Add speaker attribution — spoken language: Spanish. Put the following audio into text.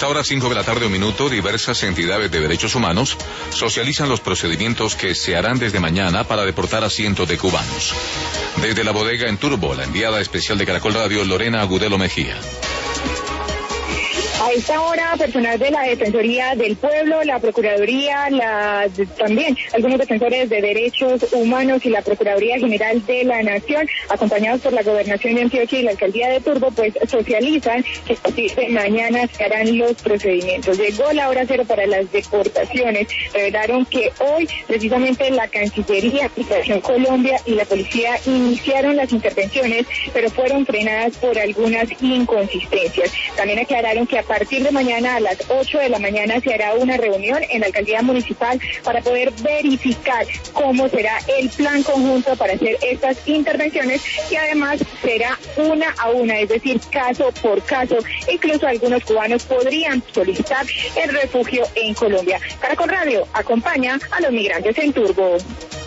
Speaker 1: esta hora, 5 de la tarde, 1 minuto, diversas entidades de derechos humanos socializan los procedimientos que se harán desde mañana para deportar a cientos de cubanos. Desde la bodega en Turbo, la enviada especial de Caracol Radio, Lorena Agudelo Mejía.
Speaker 2: A esta hora, personal de la Defensoría del Pueblo, la Procuraduría, también algunos defensores de derechos humanos y la Procuraduría General de la Nación, acompañados por la Gobernación de Antioquia y la Alcaldía de Turbo, pues socializan que a partir de mañana se harán los procedimientos. Llegó la hora cero para las deportaciones. Revelaron que hoy, precisamente, la Cancillería, Migración Colombia y la Policía iniciaron las intervenciones, pero fueron frenadas por algunas inconsistencias. También aclararon que a partir de mañana a las 8 de la mañana se hará una reunión en la alcaldía municipal para poder verificar cómo será el plan conjunto para hacer estas intervenciones, y además será una a una, es decir, caso por caso. Incluso algunos cubanos podrían solicitar el refugio en Colombia. Caracol Radio acompaña a los migrantes en Turbo.